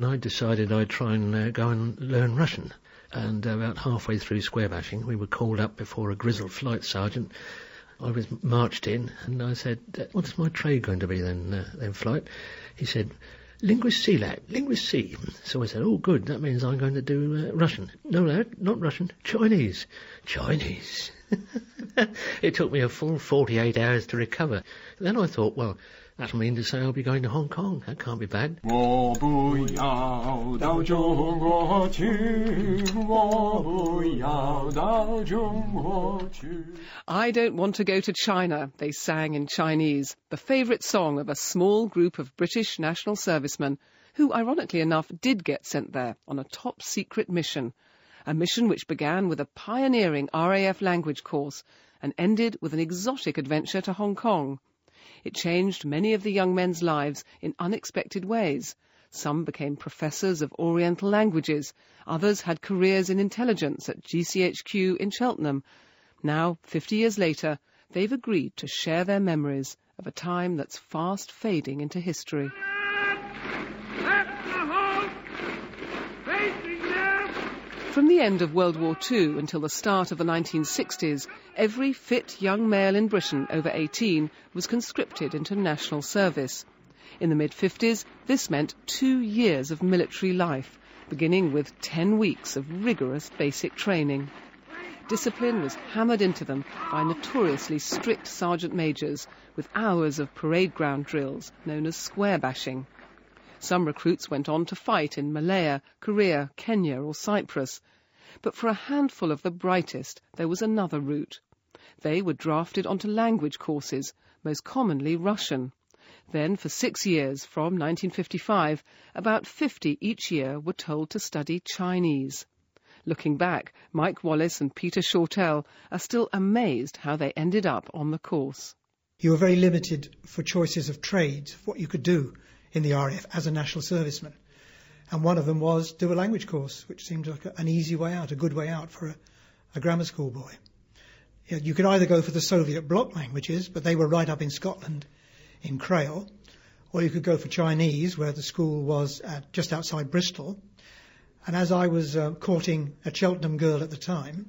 And I decided I'd try and go and learn Russian. And about halfway through square bashing, we were called up before a grizzled flight sergeant. I was marched in, and I said, "What's my trade going to be then, Flight?" He said, "Linguist C, lad, Linguist C." So I said, "Oh, good, that means I'm going to do Russian." "No, lad, not Russian, Chinese." Chinese. It took me a full 48 hours to recover. Then I thought, well, that'll mean to say I'll be going to Hong Kong. That can't be bad. I Don't Want to Go to China, they sang in Chinese, the favourite song of a small group of British national servicemen who, ironically enough, did get sent there on a top-secret mission. A mission which began with a pioneering RAF language course and ended with an exotic adventure to Hong Kong. It changed many of the young men's lives in unexpected ways. Some became professors of Oriental languages. Others had careers in intelligence at GCHQ in Cheltenham. Now, 50 years later, they've agreed to share their memories of a time that's fast fading into history. From the end of World War II until the start of the 1960s, every fit young male in Britain over 18 was conscripted into national service. In the mid-50s, this meant 2 years of military life, beginning with 10 weeks of rigorous basic training. Discipline was hammered into them by notoriously strict sergeant majors, with hours of parade ground drills known as square bashing. Some recruits went on to fight in Malaya, Korea, Kenya or Cyprus. But for a handful of the brightest, there was another route. They were drafted onto language courses, most commonly Russian. Then, for 6 years, from 1955, about 50 each year were told to study Chinese. Looking back, Mike Wallace and Peter Shortell are still amazed how they ended up on the course. You were very limited for choices of trades, what you could do in the RAF as a national serviceman. And one of them was do a language course, which seemed like an easy way out, a good way out for a grammar school boy. You could either go for the Soviet bloc languages, but they were right up in Scotland, in Crail, or you could go for Chinese, where the school was just outside Bristol. And as I was courting a Cheltenham girl at the time,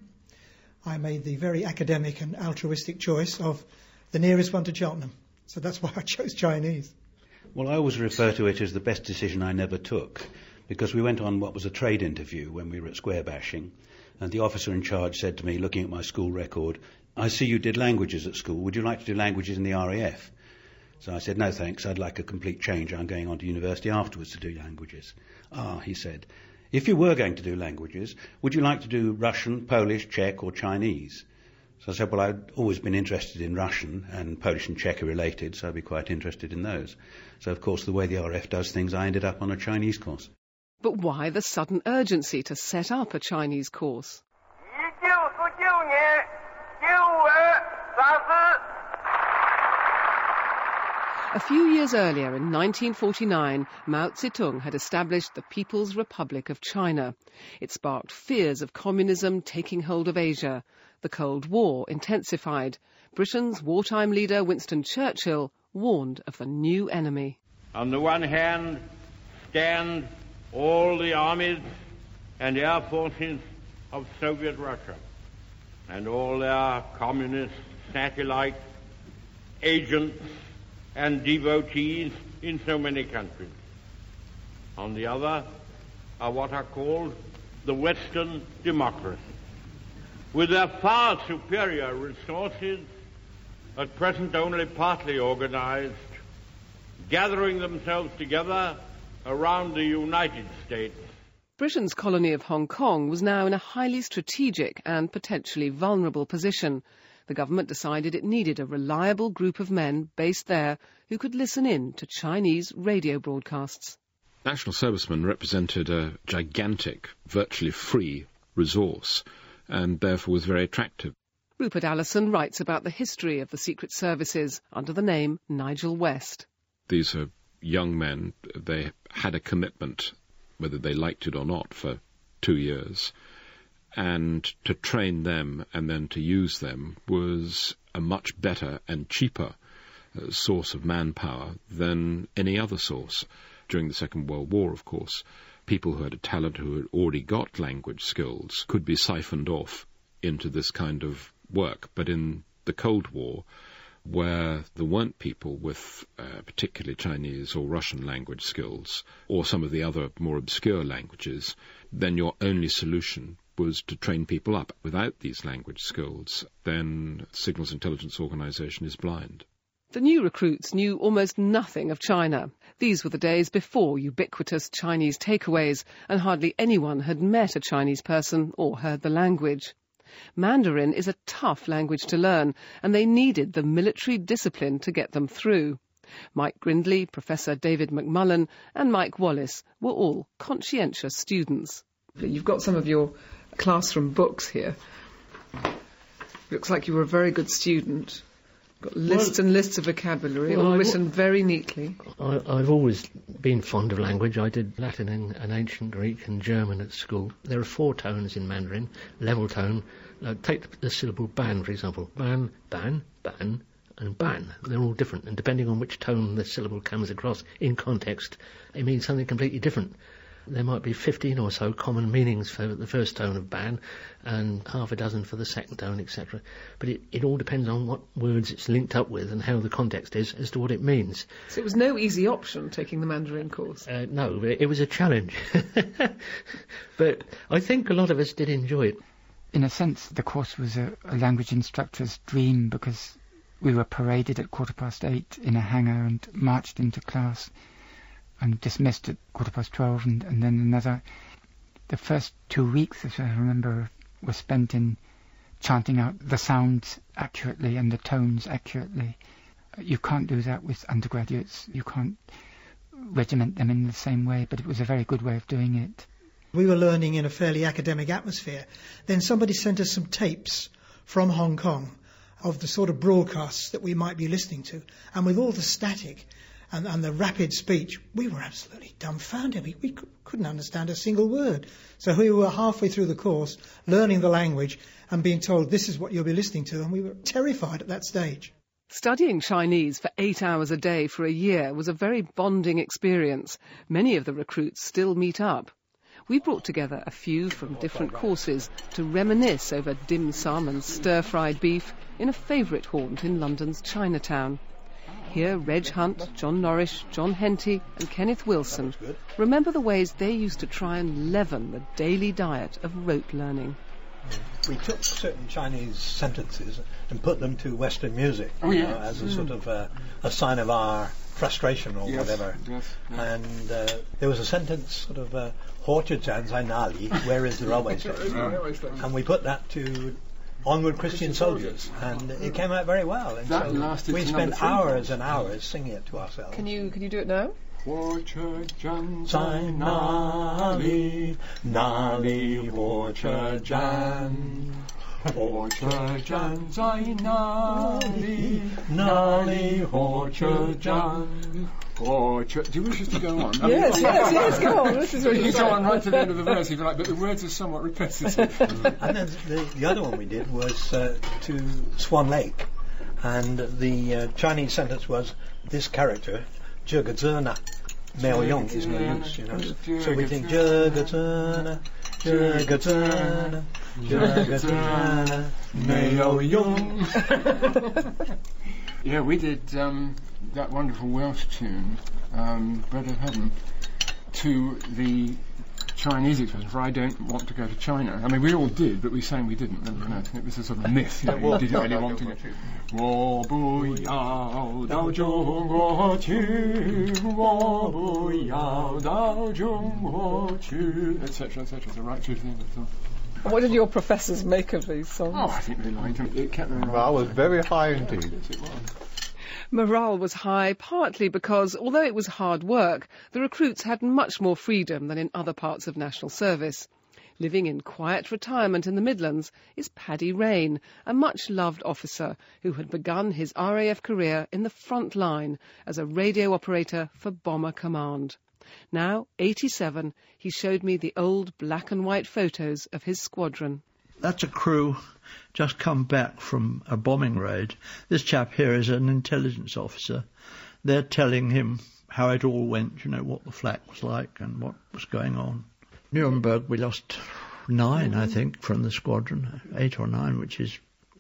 I made the very academic and altruistic choice of the nearest one to Cheltenham. So that's why I chose Chinese. Well, I always refer to it as the best decision I never took, because we went on what was a trade interview when we were at square bashing, and the officer in charge said to me, looking at my school record, "I see you did languages at school. Would you like to do languages in the RAF?" So I said, "No thanks, I'd like a complete change. I'm going on to university afterwards to do languages." "Ah," he said, "if you were going to do languages, would you like to do Russian, Polish, Czech or Chinese?" So I said, well, I'd always been interested in Russian, and Polish and Czech are related, so I'd be quite interested in those. So, of course, the way the RAF does things, I ended up on a Chinese course. But why the sudden urgency to set up a Chinese course? A few years earlier, in 1949, Mao Zedong had established the People's Republic of China. It sparked fears of communism taking hold of Asia. The Cold War intensified. Britain's wartime leader, Winston Churchill, warned of the new enemy. On the one hand, stand all the armies and air forces of Soviet Russia and all their communist satellite agents and devotees in so many countries. On the other are what are called the Western democracies, with their far superior resources, at present only partly organized, gathering themselves together around the United States. Britain's colony of Hong Kong was now in a highly strategic and potentially vulnerable position. The government decided it needed a reliable group of men based there who could listen in to Chinese radio broadcasts. National servicemen represented a gigantic, virtually free resource, and therefore was very attractive. Rupert Allison writes about the history of the Secret Services under the name Nigel West. These are young men. They had a commitment, whether they liked it or not, for 2 years. And to train them and then to use them was a much better and cheaper source of manpower than any other source. during the Second World War, of course, people who had a talent, who had already got language skills, could be siphoned off into this kind of work. But in the Cold War, where there weren't people with particularly Chinese or Russian language skills, or some of the other more obscure languages, then your only solution was to train people up. Without these language skills, then Signals Intelligence Organization is blind. The new recruits knew almost nothing of China. These were the days before ubiquitous Chinese takeaways, and hardly anyone had met a Chinese person or heard the language. Mandarin is a tough language to learn, and they needed the military discipline to get them through. Mike Grindley, Professor David McMullen and Mike Wallace were all conscientious students. You've got some of your classroom books here. Looks like you were a very good student. Got lists and lists of vocabulary, all written very neatly. I've always been fond of language. I did Latin and ancient Greek and German at school. There are 4 tones in Mandarin. Level tone. Take the syllable ban, for example. Ban, ban, ban, and ban. They're all different, and depending on which tone the syllable comes across in context, it means something completely different. There might be 15 or so common meanings for the first tone of ban and half a dozen for the second tone, etc. But it all depends on what words it's linked up with and how the context is as to what it means. So it was no easy option taking the Mandarin course? No, it was a challenge. But I think a lot of us did enjoy it. In a sense, the course was a language instructor's dream, because we were paraded at 8:15 in a hangar and marched into class and dismissed at 12:15, and then another. The first 2 weeks, as I remember, were spent in chanting out the sounds accurately and the tones accurately. You can't do that with undergraduates. You can't regiment them in the same way, but it was a very good way of doing it. We were learning in a fairly academic atmosphere. Then somebody sent us some tapes from Hong Kong of the sort of broadcasts that we might be listening to, and with all the static and the rapid speech, we were absolutely dumbfounded. We couldn't understand a single word. So we were halfway through the course, learning the language and being told this is what you'll be listening to, and we were terrified at that stage. Studying Chinese for 8 hours a day for a year was a very bonding experience. Many of the recruits still meet up. We brought together a few from different courses to reminisce over dim sum and stir-fried beef in a favourite haunt in London's Chinatown. Here, Reg Hunt, John Norrish, John Henty and Kenneth Wilson remember the ways they used to try and leaven the daily diet of rote learning. We took certain Chinese sentences and put them to Western music as a sort of a sign of our frustration or whatever. Yes. And there was a sentence sort of, 火车站在哪里? Where is the railway station? And we put that to Onward Christian Soldiers, and it came out very well. And that lasted. We spent hours and hours singing it to ourselves. Can you do it now? 火车站在哪里？哪里火车站？火车站在哪里？哪里火车站？ Do you wish us to go on? Yes, go on. This is really you go on right to the end of the verse if you like, but the words are somewhat repetitive. And then the other one we did was to Swan Lake, and the Chinese sentence was this character, 这个字呢没有用 is no use, you know. So we think 这个字呢这个字呢这个字呢没有用. Yeah, we did that wonderful Welsh tune, Bread of Heaven, to the Chinese expression for I don't want to go to China. I mean, we all did, but we sang we didn't. It was a sort of myth. You know, we didn't really want to go. 我不要到中国去，我不要到中国去, etc., etc. It's a right through the end of the song. What did your professors make of these songs? Oh, I think they liked them. It kept them right. Morale was very high indeed. Yes, it was. Morale was high, partly because, although it was hard work, the recruits had much more freedom than in other parts of national service. Living in quiet retirement in the Midlands is Paddy Rain, a much-loved officer who had begun his RAF career in the front line as a radio operator for Bomber Command. Now, 87, he showed me the old black and white photos of his squadron. That's a crew just come back from a bombing raid. This chap here is an intelligence officer. They're telling him how it all went, what the flak was like and what was going on. Nuremberg, we lost 9, I think, from the squadron, 8 or 9, which is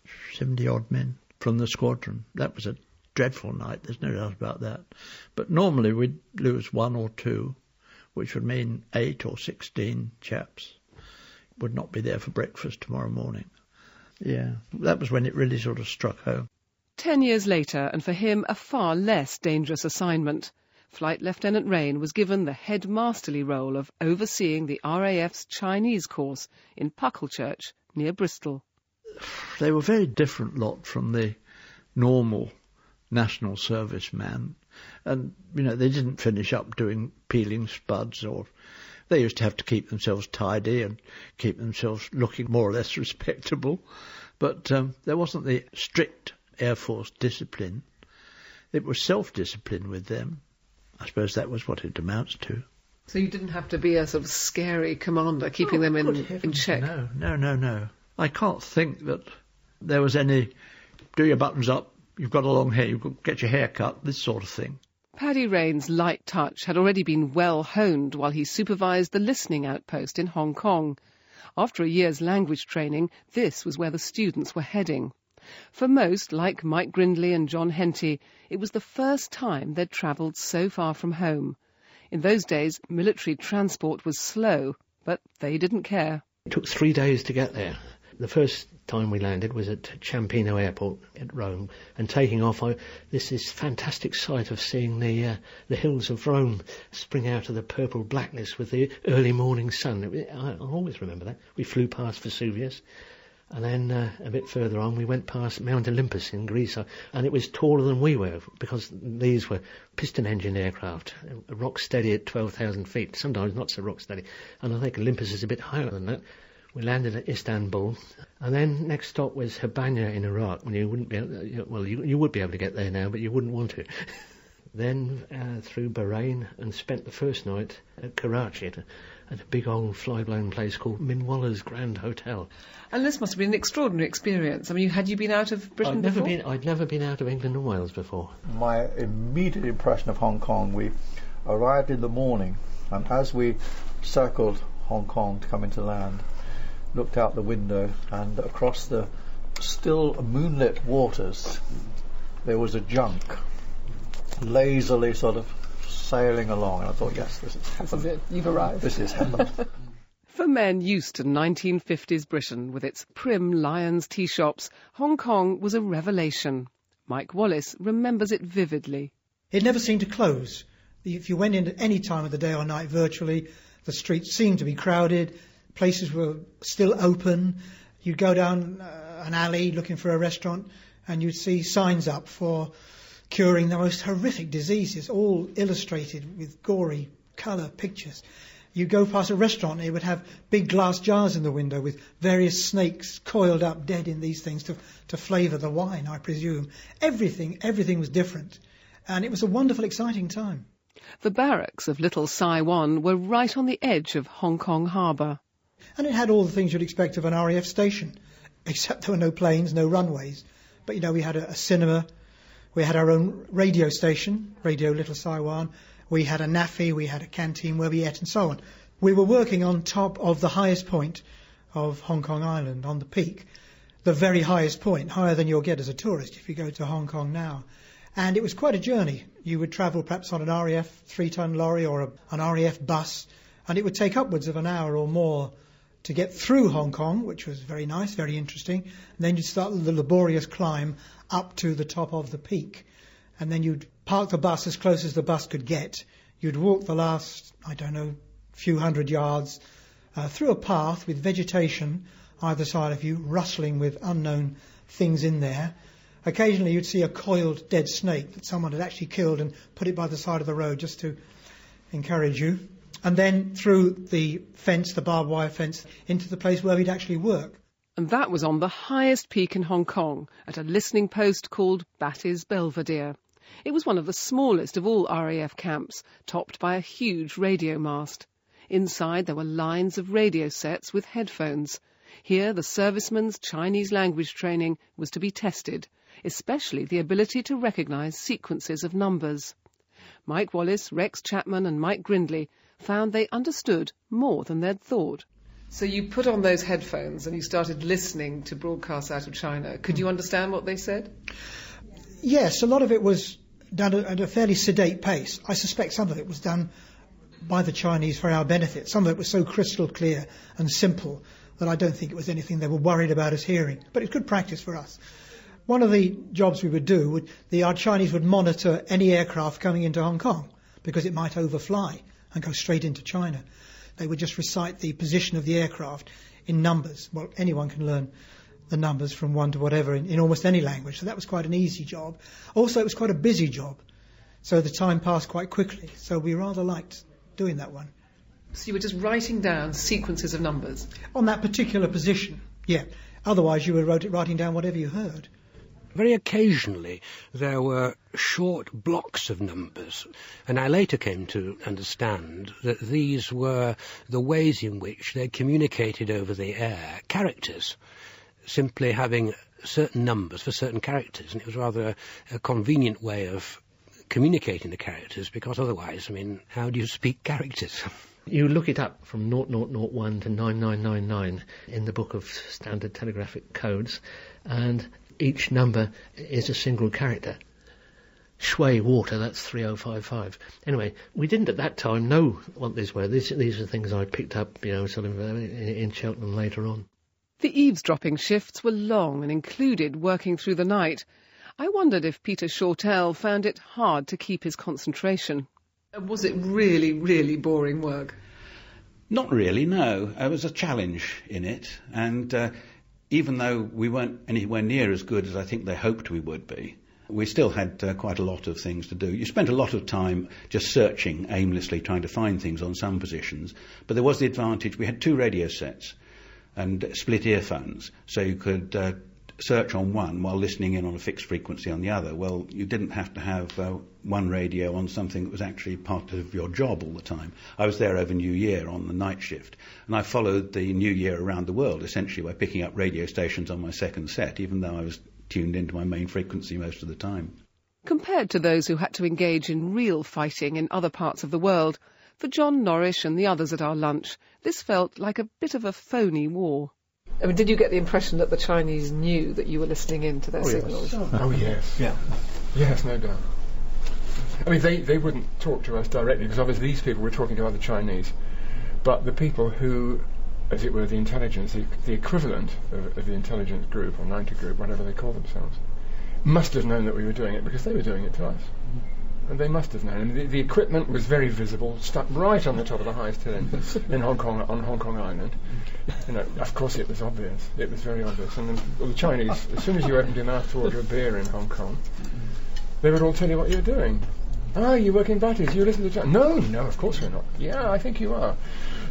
70-odd men from the squadron. That was a dreadful night, there's no doubt about that. But normally we'd lose 1 or 2, which would mean 8 or 16 chaps would not be there for breakfast tomorrow morning. Yeah, that was when it really sort of struck home. 10 years later, and for him a far less dangerous assignment, Flight Lieutenant Raine was given the headmasterly role of overseeing the RAF's Chinese course in Pucklechurch, near Bristol. They were a very different lot from the normal national service man. And, they didn't finish up doing peeling spuds, or they used to have to keep themselves tidy and keep themselves looking more or less respectable. But there wasn't the strict Air Force discipline. It was self-discipline with them. I suppose that was what it amounts to. So you didn't have to be a sort of scary commander keeping them in check? No. I can't think that there was any, do your buttons up, you've got a long hair, you've got to get your hair cut, this sort of thing. Paddy Raine's light touch had already been well honed while he supervised the listening outpost in Hong Kong. After a year's language training, this was where the students were heading. For most, like Mike Grindley and John Henty, it was the first time they'd travelled so far from home. In those days, military transport was slow, but they didn't care. It took 3 days to get there. The first time we landed was at Ciampino Airport at Rome, and taking off, this fantastic sight of seeing the hills of Rome spring out of the purple blackness with the early morning sun. I always remember that. We flew past Vesuvius. And then a bit further on, we went past Mount Olympus in Greece, and it was taller than we were, because these were piston-engine aircraft, rock steady at 12,000 feet, sometimes not so rock steady. And I think Olympus is a bit higher than that. We landed at Istanbul, and then next stop was Habana in Iraq, when you wouldn't be able, you would be able to get there now, but you wouldn't want to. Then through Bahrain, and spent the first night at Karachi at a big old fly-blown place called Minwaller's Grand Hotel. And this must have been an extraordinary experience. I mean, had you been out of Britain before? I'd never been out of England and Wales before. My immediate impression of Hong Kong, we arrived in the morning, and as we circled Hong Kong to come into land, looked out the window, and across the still moonlit waters there was a junk lazily sort of sailing along, and I thought, yes, this is heaven. This is it, you've arrived. This is heaven. For men used to 1950s Britain with its prim Lions tea shops, Hong Kong was a revelation. Mike Wallace remembers it vividly. It never seemed to close. If you went in at any time of the day or night virtually, the streets seemed to be crowded, places were still open. You'd go down an alley looking for a restaurant, and you'd see signs up for curing the most horrific diseases, all illustrated with gory colour pictures. You go past a restaurant and it would have big glass jars in the window with various snakes coiled up dead in these things to flavour the wine, I presume. Everything was different. And it was a wonderful, exciting time. The barracks of Little Saiwan were right on the edge of Hong Kong Harbour. And it had all the things you'd expect of an RAF station, except there were no planes, no runways. But, we had a cinema. We had our own radio station, Radio Little Saiwan. We had a NAFI, we had a canteen where we ate and so on. We were working on top of the highest point of Hong Kong Island, on the peak. The very highest point, higher than you'll get as a tourist if you go to Hong Kong now. And it was quite a journey. You would travel perhaps on an RAF 3-ton lorry or an RAF bus, and it would take upwards of an hour or more to get through Hong Kong, which was very nice, very interesting. And then you'd start the laborious climb up to the top of the peak. And then you'd park the bus as close as the bus could get. You'd walk the last, few hundred yards through a path with vegetation either side of you, rustling with unknown things in there. Occasionally you'd see a coiled dead snake that someone had actually killed and put it by the side of the road just to encourage you. And then through the fence, the barbed wire fence, into the place where we'd actually work. And that was on the highest peak in Hong Kong, at a listening post called Batty's Belvedere. It was one of the smallest of all RAF camps, topped by a huge radio mast. Inside there were lines of radio sets with headphones. Here the servicemen's Chinese language training was to be tested, especially the ability to recognise sequences of numbers. Mike Wallace, Rex Chapman and Mike Grindley found they understood more than they'd thought. So you put on those headphones and you started listening to broadcasts out of China. Could you understand what they said? Yes, a lot of it was done at a fairly sedate pace. I suspect some of it was done by the Chinese for our benefit. Some of it was so crystal clear and simple that I don't think it was anything they were worried about us hearing. But it's good practice for us. One of the jobs we would do, our Chinese would monitor any aircraft coming into Hong Kong because it might overfly and go straight into China. They would just recite the position of the aircraft in numbers. Well, anyone can learn the numbers from 1 to whatever in almost any language. So that was quite an easy job. Also, it was quite a busy job. So the time passed quite quickly. So we rather liked doing that one. So you were just writing down sequences of numbers? On that particular position, yeah. Otherwise, you were writing down whatever you heard. Very occasionally there were short blocks of numbers, and I later came to understand that these were the ways in which they communicated over the air characters, simply having certain numbers for certain characters, and it was rather a convenient way of communicating the characters, because otherwise, how do you speak characters? You look it up from 0001 to 9999 in the Book of Standard Telegraphic Codes, and each number is a single character. Shui water, that's 3055. Anyway, we didn't at that time know what these were. These are things I picked up, in Cheltenham later on. The eavesdropping shifts were long and included working through the night. I wondered if Peter Shortell found it hard to keep his concentration. Was it really, really boring work? Not really, no. There was a challenge in it, and even though we weren't anywhere near as good as I think they hoped we would be, we still had quite a lot of things to do. You spent a lot of time just searching aimlessly, trying to find things on some positions, but there was the advantage, we had 2 radio sets and split earphones, so you could search on one while listening in on a fixed frequency on the other. Well, you didn't have to have one radio on something that was actually part of your job all the time. I was there over New Year on the night shift, and I followed the New Year around the world, essentially by picking up radio stations on my second set, even though I was tuned into my main frequency most of the time. Compared to those who had to engage in real fighting in other parts of the world, for John Norrish and the others at our lunch, this felt like a bit of a phony war. Did you get the impression that the Chinese knew that you were listening in to their signals? Yes. Oh, yes. Yeah. Yes, no doubt. They wouldn't talk to us directly, because obviously these people were talking to other Chinese. But the people who, as it were, the intelligence, the equivalent of the intelligence group, or 90 group, whatever they call themselves, must have known that we were doing it, because they were doing it to us. And they must have known. And the equipment was very visible, stuck right on the top of the highest hill in Hong Kong, on Hong Kong Island. Of course it was obvious. It was very obvious. And the Chinese, as soon as you opened your mouth to order a beer in Hong Kong, they would all tell you what you were doing. Ah, you work in Batty's, you listen to China. No, of course we're not. Yeah, I think you are.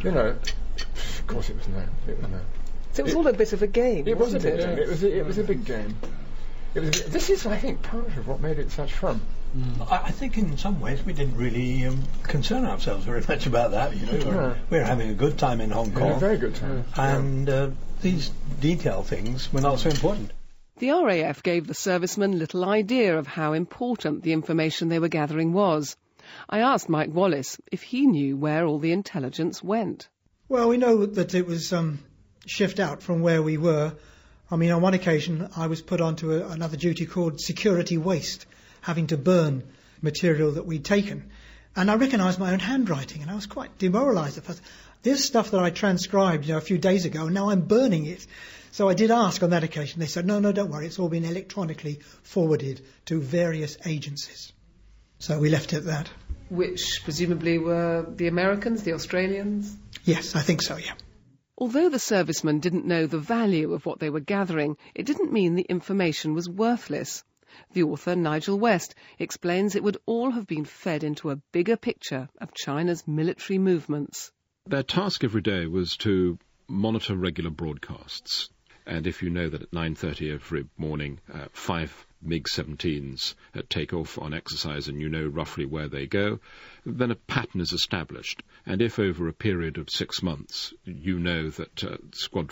Of course it was no. So it was all a bit of a game, It was a wasn't big game. It was a big game. This is, I think, part of what made it such fun. I think in some ways we didn't really concern ourselves very much about that. We were having a good time in Hong Kong. A very good time. And these detail things were not so important. The RAF gave the servicemen little idea of how important the information they were gathering was. I asked Mike Wallace if he knew where all the intelligence went. Well, we know that it was shift out from where we were. On one occasion I was put onto another duty called security waste, having to burn material that we'd taken. And I recognised my own handwriting, and I was quite demoralised at first. This stuff that I transcribed a few days ago, and now I'm burning it. So I did ask on that occasion. They said, no, don't worry, it's all been electronically forwarded to various agencies. So we left it at that. Which presumably were the Americans, the Australians? Yes, I think so, yeah. Although the servicemen didn't know the value of what they were gathering, it didn't mean the information was worthless. The author, Nigel West, explains it would all have been fed into a bigger picture of China's military movements. Their task every day was to monitor regular broadcasts. And if you know that at 9:30 every morning, 5 MiG-17s take off on exercise and you know roughly where they go, then a pattern is established. And if over a period of 6 months you know that Squadron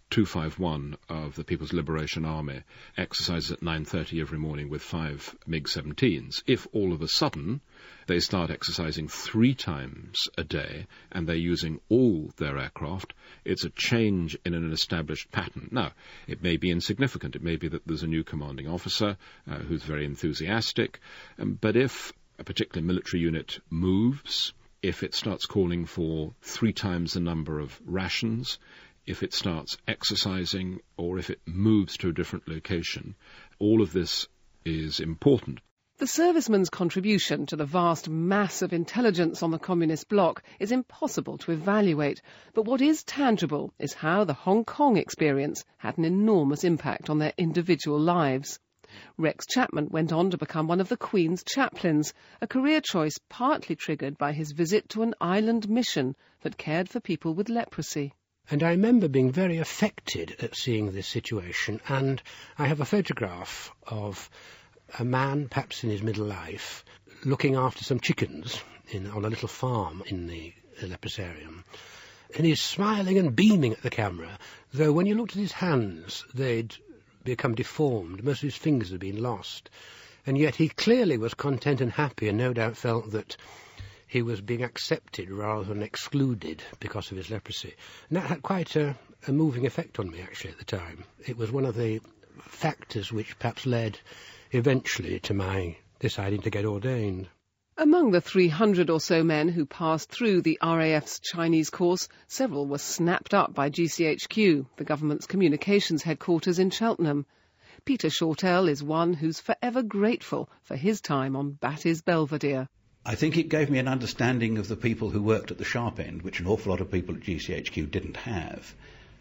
251 of the People's Liberation Army exercises at 9:30 every morning with 5 MiG-17s. If all of a sudden they start exercising 3 times a day and they're using all their aircraft, it's a change in an established pattern. Now, it may be insignificant. It may be that there's a new commanding officer who's very enthusiastic, but if a particular military unit moves, if it starts calling for 3 times the number of rations, if it starts exercising, or if it moves to a different location, all of this is important. The servicemen's contribution to the vast mass of intelligence on the communist bloc is impossible to evaluate, but what is tangible is how the Hong Kong experience had an enormous impact on their individual lives. Rex Chapman went on to become one of the Queen's chaplains, a career choice partly triggered by his visit to an island mission that cared for people with leprosy. And I remember being very affected at seeing this situation, and I have a photograph of a man, perhaps in his middle life, looking after some chickens on a little farm in the leprosarium. And he's smiling and beaming at the camera, though when you looked at his hands, they'd become deformed. Most of his fingers had been lost. And yet he clearly was content and happy, and no doubt felt that he was being accepted rather than excluded because of his leprosy. And that had quite a moving effect on me, actually, at the time. It was one of the factors which perhaps led eventually to my deciding to get ordained. Among the 300 or so men who passed through the RAF's Chinese course, several were snapped up by GCHQ, the government's communications headquarters in Cheltenham. Peter Shortell is one who's forever grateful for his time on Batty's Belvedere. I think it gave me an understanding of the people who worked at the sharp end, which an awful lot of people at GCHQ didn't have.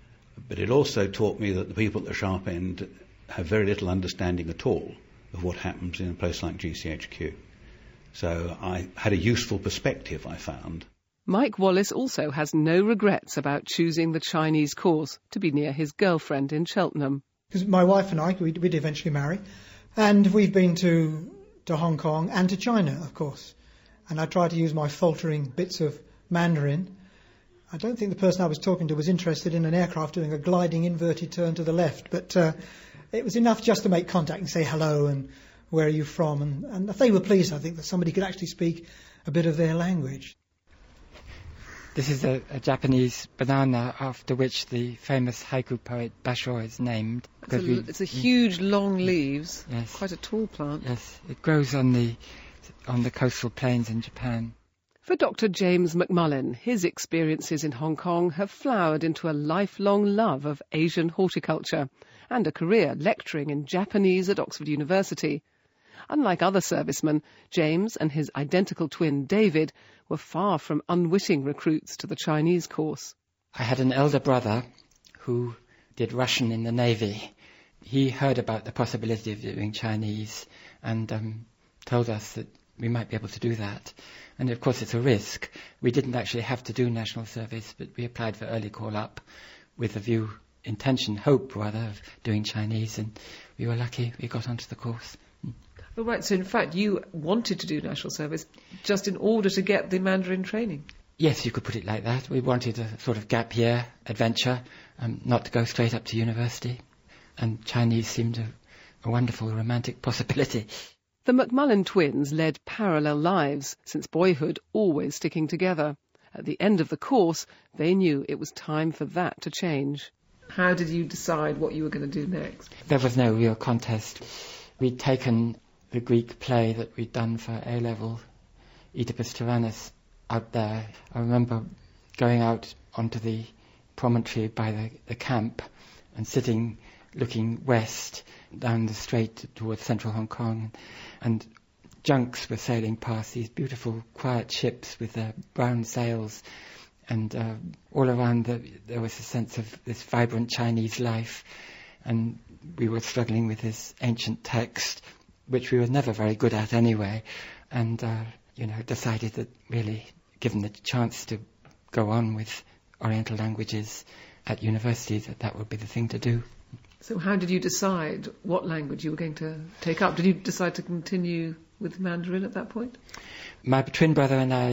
But it also taught me that the people at the sharp end have very little understanding at all of what happens in a place like GCHQ. So I had a useful perspective, I found. Mike Wallace also has no regrets about choosing the Chinese course to be near his girlfriend in Cheltenham. Because my wife and I, we'd eventually marry, and we've been to Hong Kong and to China, of course. And I tried to use my faltering bits of Mandarin. I don't think the person I was talking to was interested in an aircraft doing a gliding inverted turn to the left, but it was enough just to make contact and say hello and where are you from, and they were pleased, I think, that somebody could actually speak a bit of their language. This is a Japanese banana after which the famous haiku poet Basho is named. It's a huge, long leaves, yes, quite a tall plant. Yes, it grows on the coastal plains in Japan. For Dr. James McMullen, his experiences in Hong Kong have flowered into a lifelong love of Asian horticulture and a career lecturing in Japanese at Oxford University. Unlike other servicemen, James and his identical twin David were far from unwitting recruits to the Chinese course. I had an elder brother who did Russian in the Navy. He heard about the possibility of doing Chinese and told us that we might be able to do that. And of course it's a risk. We didn't actually have to do national service, but we applied for early call-up with the hope of doing Chinese, and we were lucky we got onto the course. Oh, right, so in fact you wanted to do national service just in order to get the Mandarin training? Yes, you could put it like that. We wanted a sort of gap year adventure, not to go straight up to university. And Chinese seemed a wonderful romantic possibility. The McMullen twins led parallel lives, since boyhood always sticking together. At the end of the course, they knew it was time for that to change. How did you decide what you were going to do next? There was no real contest. We'd taken the Greek play that we'd done for A-level, Oedipus Tyrannus, out there. I remember going out onto the promontory by the camp and sitting, looking west down the strait towards central Hong Kong, and junks were sailing past, these beautiful quiet ships with their brown sails, and all around there was a sense of this vibrant Chinese life, and we were struggling with this ancient text, which we were never very good at anyway, and decided that really, given the chance to go on with Oriental languages at university, that would be the thing to do. So how did you decide what language you were going to take up? Did you decide to continue with Mandarin at that point? My twin brother and I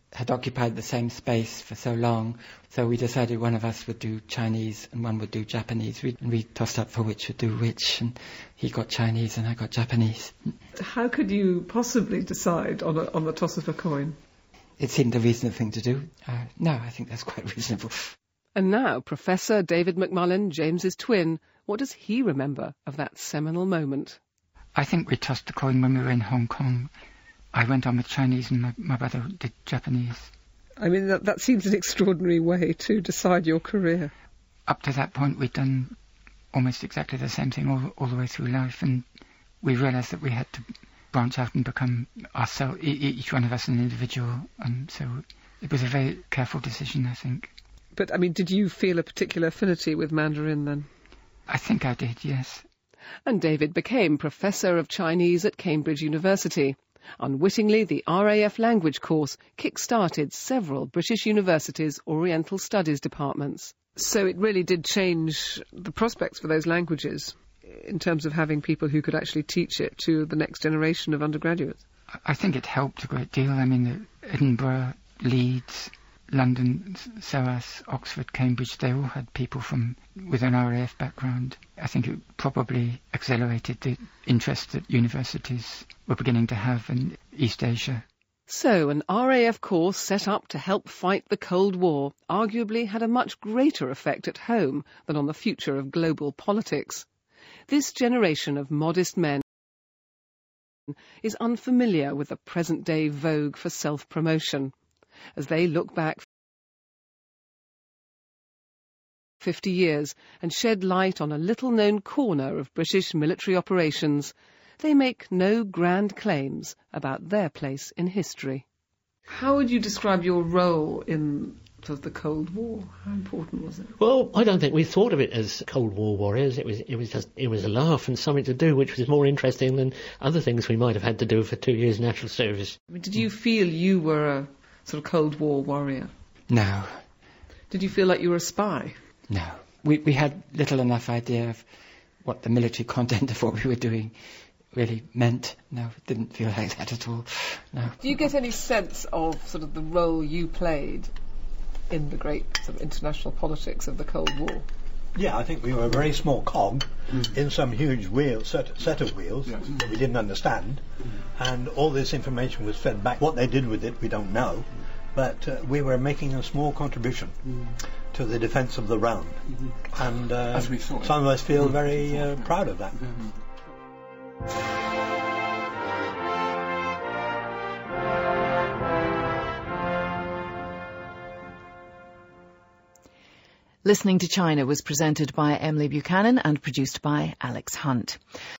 had occupied the same space for so long, so we decided one of us would do Chinese and one would do Japanese. We tossed up for which would do which, and he got Chinese and I got Japanese. How could you possibly decide on the toss of a coin? It seemed a reasonable thing to do. No, I think that's quite reasonable. And now, Professor David McMullen, James's twin, what does he remember of that seminal moment? I think we tossed the coin when we were in Hong Kong. I went on with Chinese and my brother did Japanese. I mean, that seems an extraordinary way to decide your career. Up to that point, we'd done almost exactly the same thing all the way through life, and we realised that we had to branch out and become ourselves, each one of us an individual, and so it was a very careful decision, I think. But, I mean, did you feel a particular affinity with Mandarin then? I think I did, yes. And David became Professor of Chinese at Cambridge University. Unwittingly, the RAF language course kick-started several British universities' Oriental Studies departments. So it really did change the prospects for those languages in terms of having people who could actually teach it to the next generation of undergraduates. I think it helped a great deal. I mean, Edinburgh, Leeds, London, SOAS, Oxford, Cambridge, they all had people with an RAF background. I think it probably accelerated the interest that universities were beginning to have in East Asia. So an RAF course set up to help fight the Cold War arguably had a much greater effect at home than on the future of global politics. This generation of modest men is unfamiliar with the present-day vogue for self-promotion. As they look back 50 years and shed light on a little-known corner of British military operations, they make no grand claims about their place in history. How would you describe your role in the Cold War? How important was it? Well, I don't think we thought of it as Cold War warriors. It was a laugh and something to do, which was more interesting than other things we might have had to do for 2 years national service. I mean, did you feel you were a sort of Cold War warrior? No. Did you feel like you were a spy? No. We had little enough idea of what the military content of what we were doing really meant. No, it didn't feel like that at all. No. Do you get any sense of sort of the role you played in the great sort of international politics of the Cold War? Yeah, I think we were a very small cog in some huge set of wheels that we didn't understand, and all this information was fed back. What they did with it, we don't know, but we were making a small contribution to the defence of the realm, and as we saw some of us feel very proud of that. Listening to China was presented by Emily Buchanan and produced by Alex Hunt.